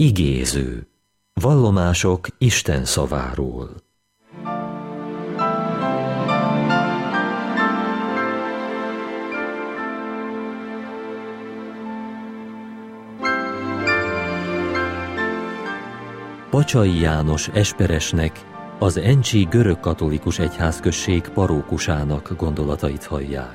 Igéző. Vallomások Isten szaváról. Pacsai János esperesnek, az Encsi görögkatolikus egyházközség parókusának gondolatait hallják.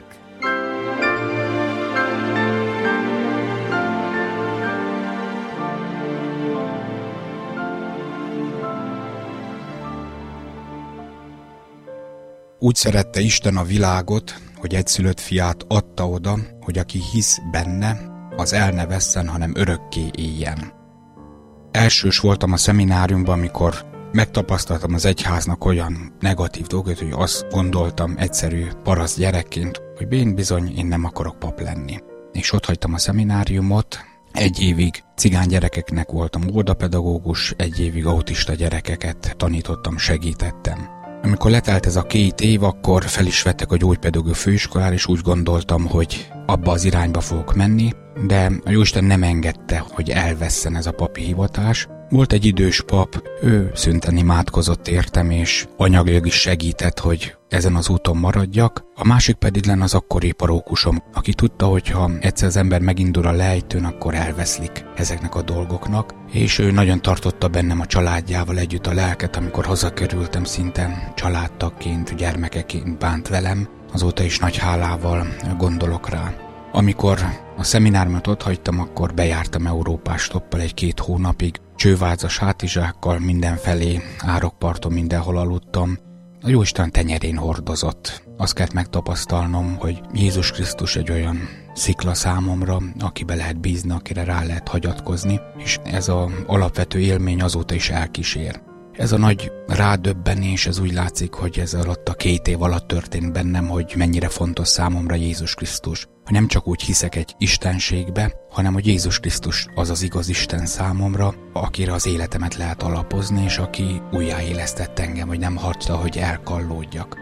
Úgy szerette Isten a világot, hogy egyszülött fiát adta oda, hogy aki hisz benne, az el ne vesszen, hanem örökké éljen. Elsős voltam a szemináriumban, amikor megtapasztaltam az egyháznak olyan negatív dolgot, hogy azt gondoltam egyszerű paraszt gyerekként, hogy én bizony nem akarok pap lenni. És ott hagytam a szemináriumot, 1 évig cigány gyerekeknek voltam óvodapedagógus, 1 évig autista gyerekeket tanítottam, segítettem. Amikor letelt ez a 2 év, akkor fel is vettek a gyógypedagógia főiskolára, és úgy gondoltam, hogy abba az irányba fogok menni, de a Jóisten nem engedte, hogy elvesszen ez a papi hivatás. Volt egy idős pap, ő szünten imádkozott értem, és anyagilag is segített, hogy ezen az úton maradjak. A másik pedig lenne az akkori parókusom, aki tudta, hogy ha egyszer az ember megindul a lejtőn, akkor elveszlik ezeknek a dolgoknak, és ő nagyon tartotta bennem a családjával együtt a lelket, amikor hazakerültem, szinte családtagként, gyermekeként bánt velem. Azóta is nagy hálával gondolok rá. Amikor a szemináriumot ott hagytam, akkor bejártam Európás stoppal 1-2 hónapig, csővázas hátizsákkal mindenfelé, árokparton mindenhol aludtam. A Jóisten tenyerén hordozott. Azt kellett megtapasztalnom, hogy Jézus Krisztus egy olyan szikla számomra, akibe lehet bízni, akire rá lehet hagyatkozni, és ez az alapvető élmény azóta is elkísér. Ez a nagy rádöbbenés, ez úgy látszik, hogy ez alatt a 2 év alatt történt bennem, hogy mennyire fontos számomra Jézus Krisztus. Hogy nem csak úgy hiszek egy istenségbe, hanem hogy Jézus Krisztus az az igaz Isten számomra, akire az életemet lehet alapozni, és aki újjáélesztett engem, hogy nem hagyta, hogy elkallódjak.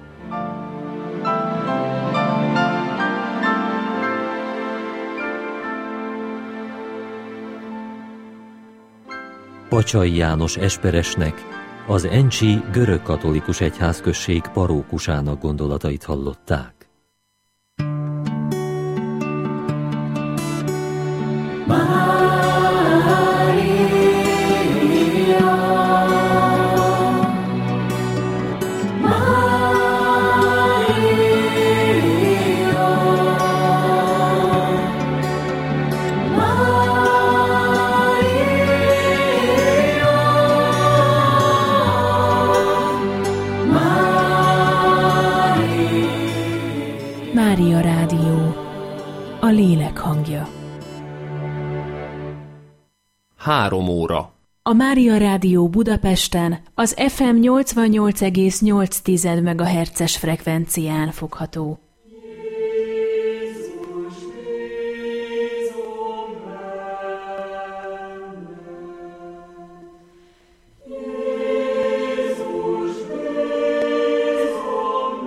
Pacsai János esperesnek, az Encsi görögkatolikus egyházközség parókusának gondolatait hallották. Mária Rádió, a lélek hangja. 3 óra. A Mária Rádió Budapesten az FM 88,8 MHz-es frekvencián fogható.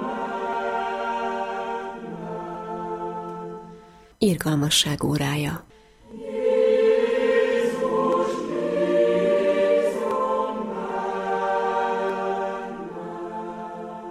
Irgalmasság órája.